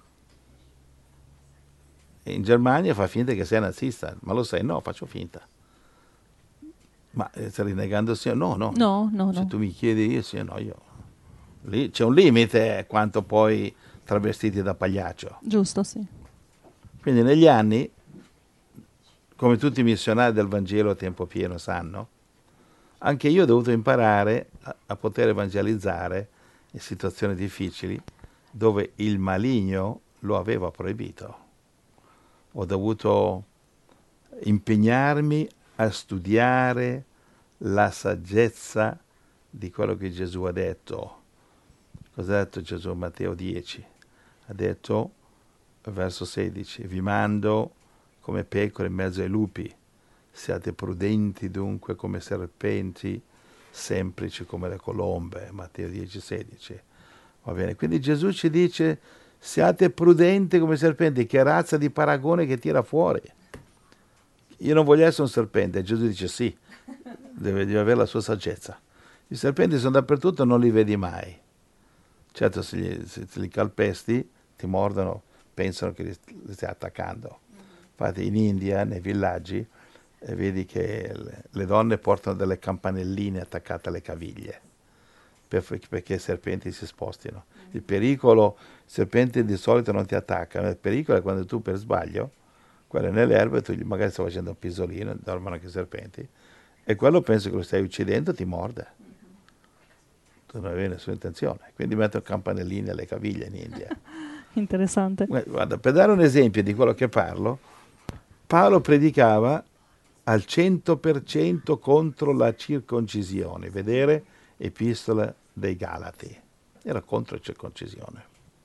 In Germania fa finta che sei nazista, ma lo sai? No, faccio finta. Ma eh, stai rinnegando il Signore? No, no. No, no, Se no. tu mi chiedi io, sì, no, io. Lì c'è un limite quanto poi travestiti da pagliaccio. Giusto, sì. Quindi negli anni, come tutti i missionari del Vangelo a tempo pieno sanno, anche io ho dovuto imparare a, a poter evangelizzare in situazioni difficili dove il maligno lo aveva proibito. Ho dovuto impegnarmi a studiare la saggezza di quello che Gesù ha detto. Cosa ha detto Gesù? Matteo dieci. Ha detto, verso sedici, vi mando come pecore in mezzo ai lupi, siate prudenti dunque come serpenti, semplici come le colombe. Matteo dieci, sedici. Va bene, quindi Gesù ci dice, siate prudenti come serpenti, che razza di paragone che tira fuori. Io non voglio essere un serpente, Gesù dice sì, deve, deve avere la sua saggezza. I serpenti sono dappertutto, non li vedi mai. Certo, se, gli, se li calpesti, ti mordono, pensano che li, li stai attaccando. Infatti in India, nei villaggi, eh, vedi che le, le donne portano delle campanelline attaccate alle caviglie, per, perché i serpenti si spostino. Il pericolo, i serpenti di solito non ti attaccano, il pericolo è quando tu per sbaglio, quello è nelle erbe, tu magari stai facendo un pisolino, dormono anche i serpenti, e quello penso che lo stai uccidendo, ti morde. Tu non avevi nessuna intenzione. Quindi mettono campanelline alle caviglie in India. Interessante. Guarda, per dare un esempio di quello che parlo, Paolo predicava al cento per cento contro la circoncisione. Vedere Epistola dei Galati. Era contro la circoncisione.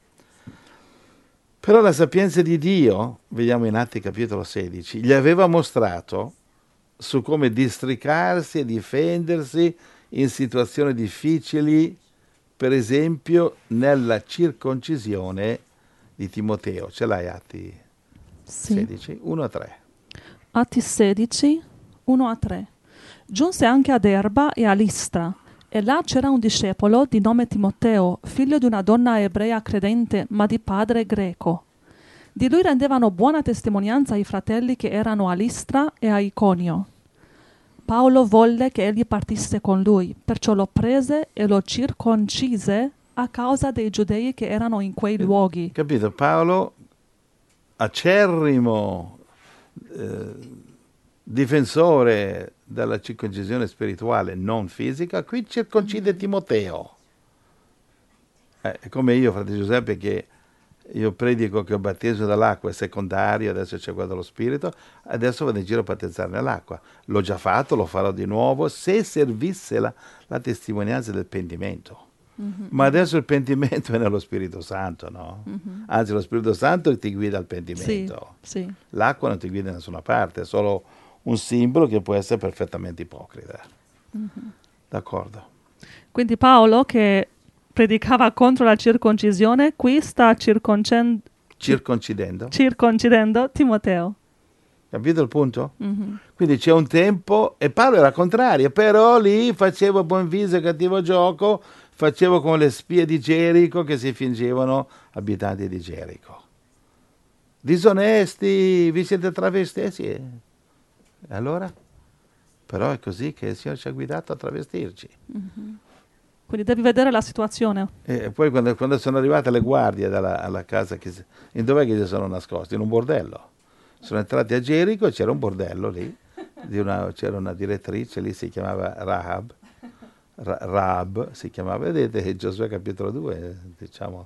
Però la sapienza di Dio, vediamo in Atti capitolo sedici, gli aveva mostrato su come districarsi e difendersi in situazioni difficili, per esempio nella circoncisione di Timoteo. Ce l'hai Atti Sì. sedici, uno a tre. Atti sedici, uno a tre. Giunse anche ad Erba e a Listra, e là c'era un discepolo di nome Timoteo, figlio di una donna ebrea credente, ma di padre greco. Di lui rendevano buona testimonianza i fratelli che erano a Listra e a Iconio. Paolo volle che egli partisse con lui, perciò lo prese e lo circoncise a causa dei giudei che erano in quei luoghi. Capito? Paolo, acerrimo eh, difensore della circoncisione spirituale, non fisica, qui circoncide mm. Timoteo. Eh, è come io, frate Giuseppe, che io predico che il battesimo dall'acqua è secondario, adesso c'è quello dello spirito, adesso vado in giro a battezzare nell'acqua. L'ho già fatto, lo farò di nuovo, se servisse la, la testimonianza del pentimento. Mm-hmm. Ma adesso il pentimento è nello Spirito Santo, no? Mm-hmm. Anzi, lo Spirito Santo ti guida al pentimento. Sì, sì. L'acqua non ti guida da nessuna parte, è solo un simbolo che può essere perfettamente ipocrita. Mm-hmm. D'accordo. Quindi Paolo, che predicava contro la circoncisione, qui sta circoncen- circoncidendo. circoncidendo Timoteo. Capito il punto? Mm-hmm. Quindi c'è un tempo, e Paolo era contrario, però lì facevo buon viso e cattivo gioco, facevo come le spie di Gerico che si fingevano abitanti di Gerico. Disonesti, vi siete travestiti? Sì. E allora? Però è così che il Signore ci ha guidato a travestirci. Mm-hmm. Quindi devi vedere la situazione. E poi quando, quando sono arrivate le guardie dalla, alla casa, che, in dov'è che si sono nascosti? In un bordello. Sono entrati a Gerico e c'era un bordello lì, di una, c'era una direttrice, lì si chiamava Rahab, Ra- Rahab si chiamava, vedete che Giosuè capitolo due, diciamo,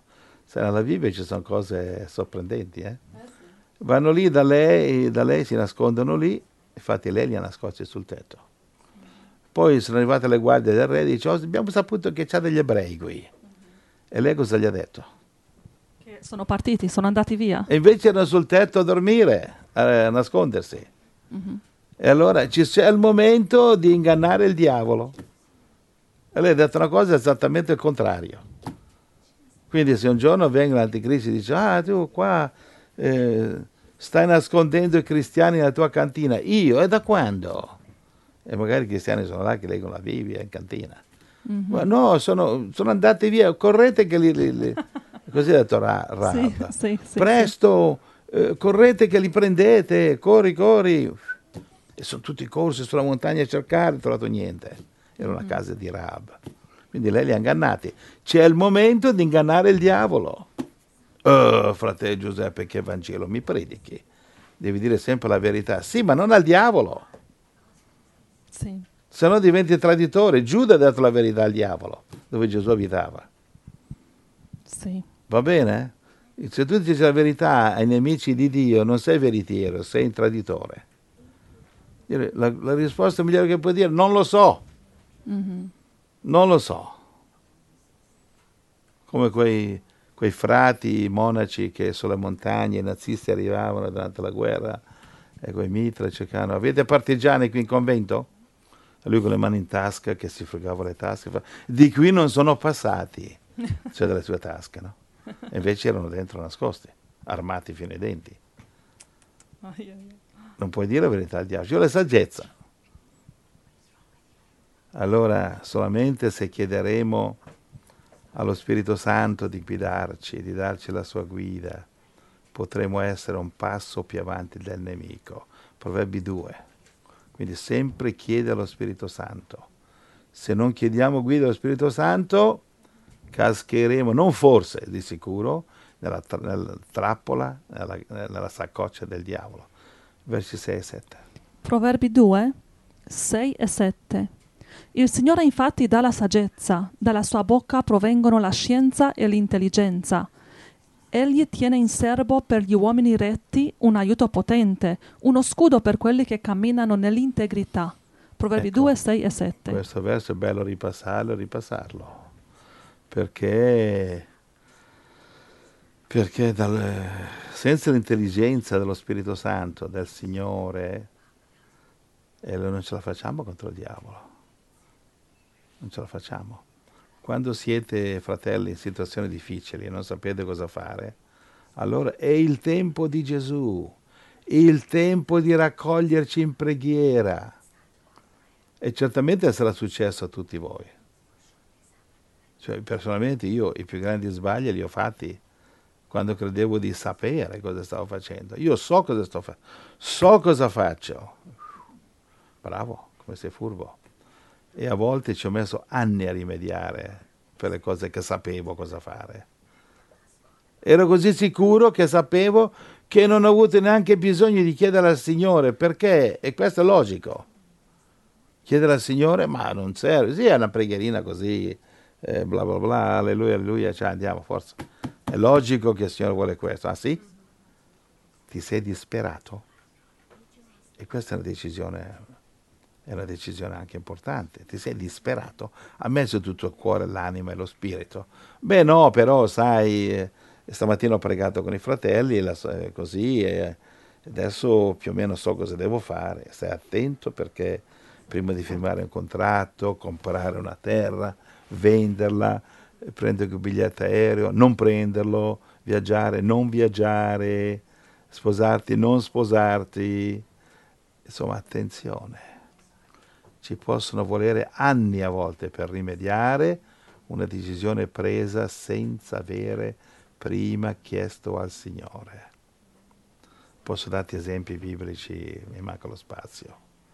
Sai, nella Bibbia ci sono cose sorprendenti, eh? Vanno lì da lei, da lei si nascondono lì, infatti lei li ha nascosti sul tetto. Poi sono arrivate le guardie del re e dice, oh, abbiamo saputo che c'ha degli ebrei qui. E lei cosa gli ha detto? Che sono partiti, sono andati via. E invece erano sul tetto a dormire, a nascondersi. Mm-hmm. E allora ci c'è il momento di ingannare il diavolo. E lei ha detto una cosa esattamente il contrario. Quindi se un giorno vengono l'anticristo e dice, ah, tu qua eh, stai nascondendo i cristiani nella tua cantina. Io? E da quando? E magari i cristiani sono là che leggono la Bibbia in cantina. Mm-hmm. Ma no, sono, sono andati via, correte che li... li, li. Così ha detto Ra, Rahab. Sì, sì, sì, presto, sì. Eh, correte che li prendete, corri, corri. E sono tutti corsi sulla montagna a cercare, non trovato niente. Era una casa di Rahab. Quindi lei li ha ingannati. C'è il momento di ingannare il diavolo. Oh, fratello Giuseppe, che Vangelo mi predichi? Devi dire sempre la verità. Sì, ma non al diavolo. Sì. Se no diventi traditore. Giuda ha detto la verità al diavolo, dove Gesù abitava. Sì. Va bene? Se tu dici la verità ai nemici di Dio, non sei veritiero, sei un traditore. La, la risposta migliore che puoi dire, non lo so. Mm-hmm. Non lo so. Come quei, quei frati monaci che sulle montagne i nazisti arrivavano durante la guerra e quei mitra cercavano. Avete partigiani qui in convento? E lui con le mani in tasca che si frugava le tasche. Di qui non sono passati. Cioè dalle sue tasche, no? E invece erano dentro nascosti, armati fino ai denti. Non puoi dire la verità al diavolo. Io ho la saggezza. Allora solamente se chiederemo allo Spirito Santo di guidarci, di darci la sua guida, potremo essere un passo più avanti del nemico. Proverbi due. Quindi sempre chiede allo Spirito Santo. Se non chiediamo guida allo Spirito Santo, cascheremo, non forse, di sicuro, nella, tra- nella trappola, nella, nella saccoccia del diavolo. Versi sei e sette. Proverbi due, sei e sette. Il Signore infatti dà la saggezza, dalla sua bocca provengono la scienza e l'intelligenza. Egli tiene in serbo per gli uomini retti un aiuto potente, uno scudo per quelli che camminano nell'integrità. Proverbi Ecco, due, sei e sette. Questo verso è bello ripassarlo e ripassarlo, perché, perché dal, senza l'intelligenza dello Spirito Santo, del Signore, eh, non ce la facciamo contro il diavolo. Non ce la facciamo. Quando siete, fratelli, in situazioni difficili e non sapete cosa fare, allora è il tempo di Gesù, il tempo di raccoglierci in preghiera. E certamente sarà successo a tutti voi. Cioè, personalmente io i più grandi sbagli li ho fatti quando credevo di sapere cosa stavo facendo. Io so cosa sto facendo, so cosa faccio. Bravo, come sei furbo. E a volte ci ho messo anni a rimediare per le cose che sapevo cosa fare. Ero così sicuro che sapevo che non ho avuto neanche bisogno di chiedere al Signore, perché, e questo è logico, chiedere al Signore, ma non serve, sì è una preghierina così, eh, bla bla bla, alleluia, alleluia, cioè andiamo, forza. È logico che il Signore vuole questo, ah sì? Ti sei disperato? E questa è una decisione... È una decisione anche importante. Ti sei disperato? Ha messo tutto il cuore, l'anima e lo spirito? Beh no, però sai, eh, stamattina ho pregato con i fratelli, e la, eh, così, e adesso più o meno so cosa devo fare. Stai attento perché prima di firmare un contratto, comprare una terra, venderla, prendere un biglietto aereo, non prenderlo, viaggiare, non viaggiare, sposarti, non sposarti. Insomma, attenzione. Ci possono volere anni a volte per rimediare una decisione presa senza avere prima chiesto al Signore. Posso darti esempi biblici, mi manca lo spazio.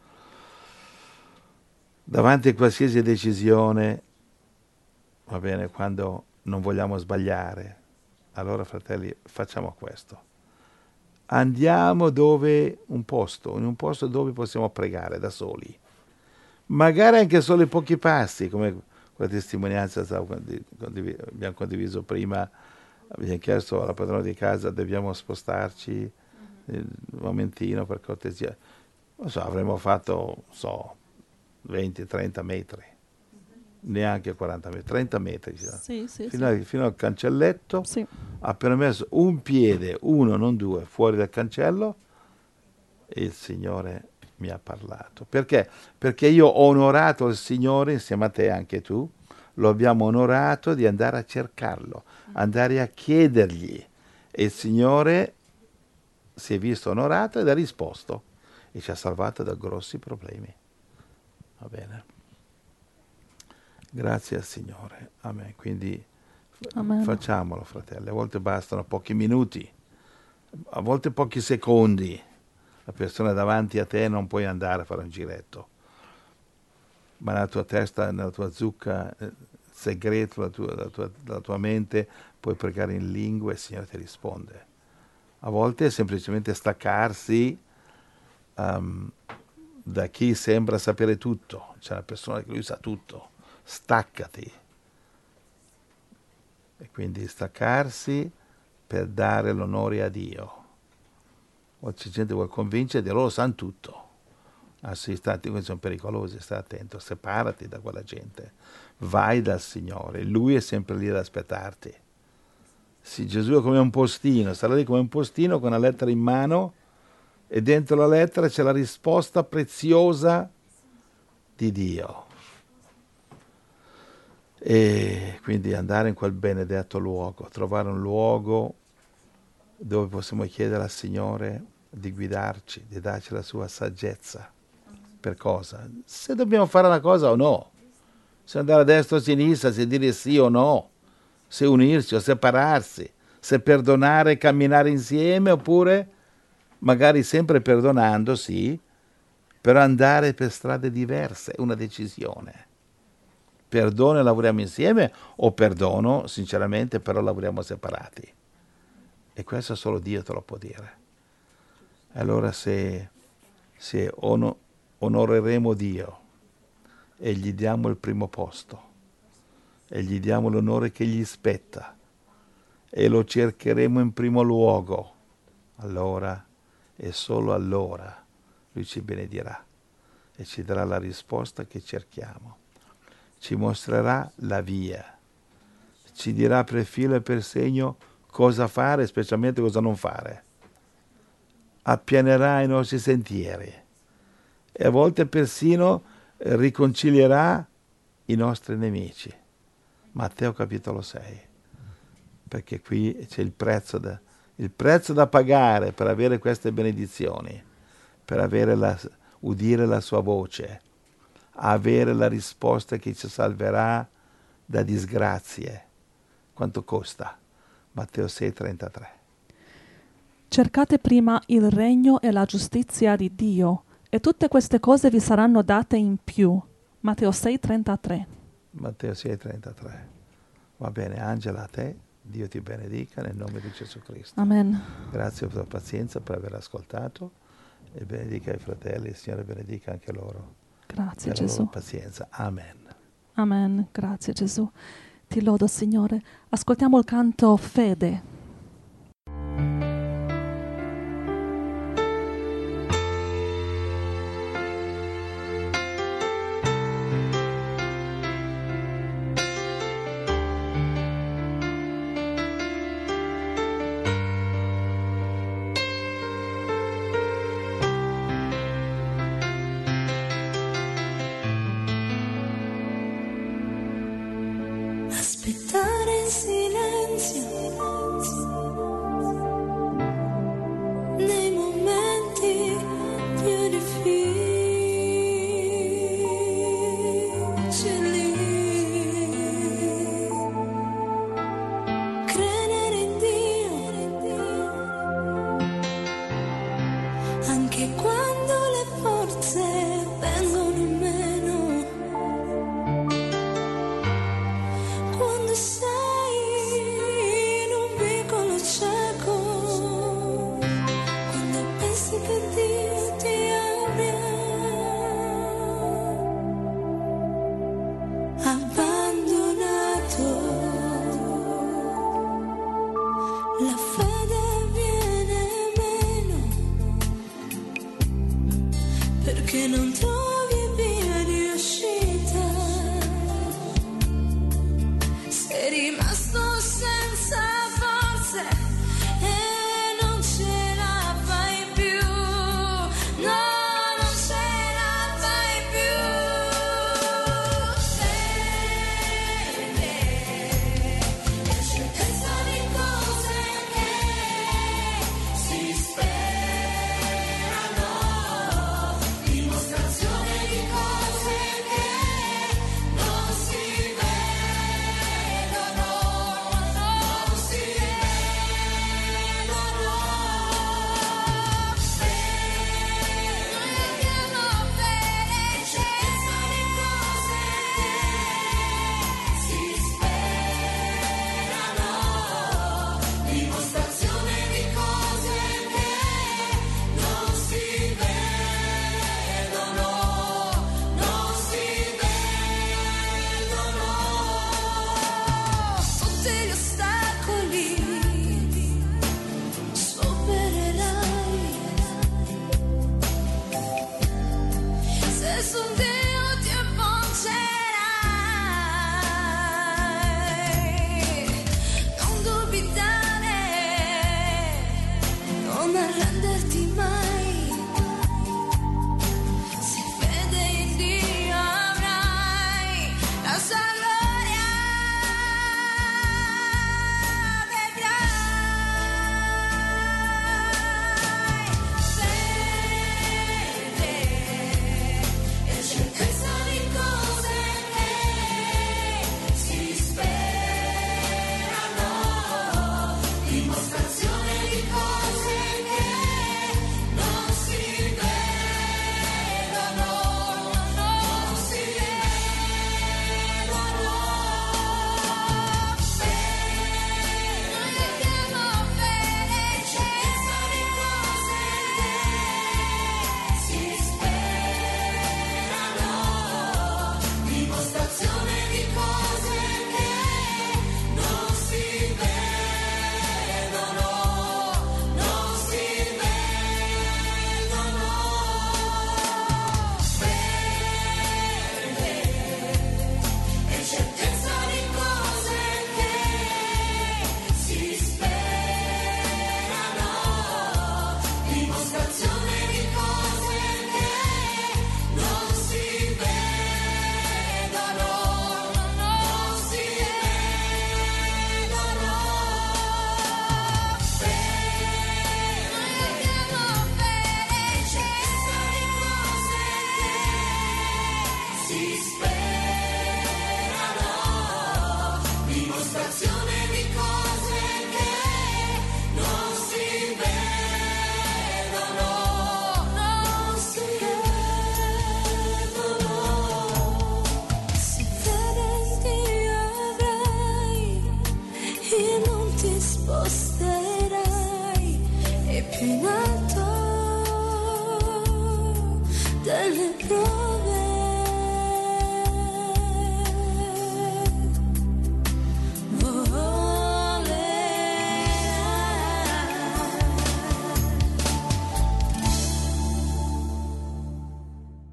Davanti a qualsiasi decisione, va bene, quando non vogliamo sbagliare, allora fratelli facciamo questo. Andiamo dove un posto, in un posto dove possiamo pregare da soli. Magari anche solo i pochi passi, come quella testimonianza che abbiamo condiviso prima Abbiamo chiesto alla padrona di casa, dobbiamo spostarci un momentino per cortesia. Non so, avremmo fatto, non so, venti trenta metri, neanche quaranta metri, trenta metri. Sì, sì, fino, sì. a, fino al cancelletto, Sì. ha appena messo un piede, uno, non due, fuori dal cancello, e il Signore mi ha parlato. Perché? Perché io ho onorato il Signore, insieme a te anche tu, lo abbiamo onorato di andare a cercarlo, andare a chiedergli. E il Signore si è visto onorato ed ha risposto e ci ha salvato da grossi problemi. Va bene? Grazie al Signore. Amen. Quindi Amen. facciamolo, fratelli. A volte bastano pochi minuti, a volte pochi secondi. La persona davanti a te non puoi andare a fare un giretto, ma nella tua testa, nella tua zucca, eh, segreto, la tua, la, tua, la tua mente, puoi pregare in lingua e il Signore ti risponde. A volte è semplicemente staccarsi um, da chi sembra sapere tutto. C'è una persona che lui sa tutto. Staccati. E quindi staccarsi per dare l'onore a Dio. O c'è gente che vuole convincere di loro sanno tutto. Ah sì, stati, questi sono pericolosi, stai attento, separati da quella gente. Vai dal Signore, Lui è sempre lì ad aspettarti. Sì, Gesù è come un postino, sarà lì come un postino con una lettera in mano e dentro la lettera c'è la risposta preziosa di Dio. E quindi andare in quel benedetto luogo, trovare un luogo dove possiamo chiedere al Signore di guidarci, di darci la sua saggezza. Per cosa? Se dobbiamo fare una cosa o no, se andare a destra o a sinistra, se dire sì o no, se unirsi o separarsi, se perdonare e camminare insieme oppure magari sempre perdonando, sì, però andare per strade diverse, è una decisione. Perdono e lavoriamo insieme o perdono, sinceramente, però lavoriamo separati. E questo solo Dio te lo può dire. Allora se, se ono, onoreremo Dio e gli diamo il primo posto e gli diamo l'onore che gli spetta e lo cercheremo in primo luogo, allora e solo allora Lui ci benedirà e ci darà la risposta che cerchiamo. Ci mostrerà la via, ci dirà per filo e per segno cosa fare, specialmente cosa non fare. Appianerà i nostri sentieri e a volte persino riconcilierà i nostri nemici. Matteo capitolo sei, perché qui c'è il prezzo da, il prezzo da pagare per avere queste benedizioni, per avere la, udire la sua voce, avere la risposta che ci salverà da disgrazie. Quanto costa? Matteo sei trentatré. Cercate prima il regno e la giustizia di Dio, e tutte queste cose vi saranno date in più. Matteo sei trentatré. Matteo sei trentatré. Va bene, Angela, a te, Dio ti benedica nel nome di Gesù Cristo. Amen. Grazie per la pazienza, per aver ascoltato, e benedica i fratelli, il Signore benedica anche loro. Grazie per la Gesù. loro pazienza. Amen. Amen. Grazie Gesù. Ti lodo Signore. Ascoltiamo il canto Fede. Aspettare in silenzio nei momenti più difficili, credere in Dio anche quando le forze vengono meno. Quando sei in un vicolo sua gloria vedrai. Fede e certezza di cose che si sperano, dimostrazione di cose che non si vedono, non si vedono. Fede, abbiamo fede, certezza di cose che si sperano, dimostrazione di cose che non si vedono, non si vedono. Fede e certezza di cose che si sperano, dimostrazione di cose che non si vedono, non si vedono. Fede, abbiamo fede, certezza di cose che si sperano, dimostrazione di cose che non si vedono, non si vedono. Se fede in Dio avrai e non ti sposterai, è più in alto delle prove.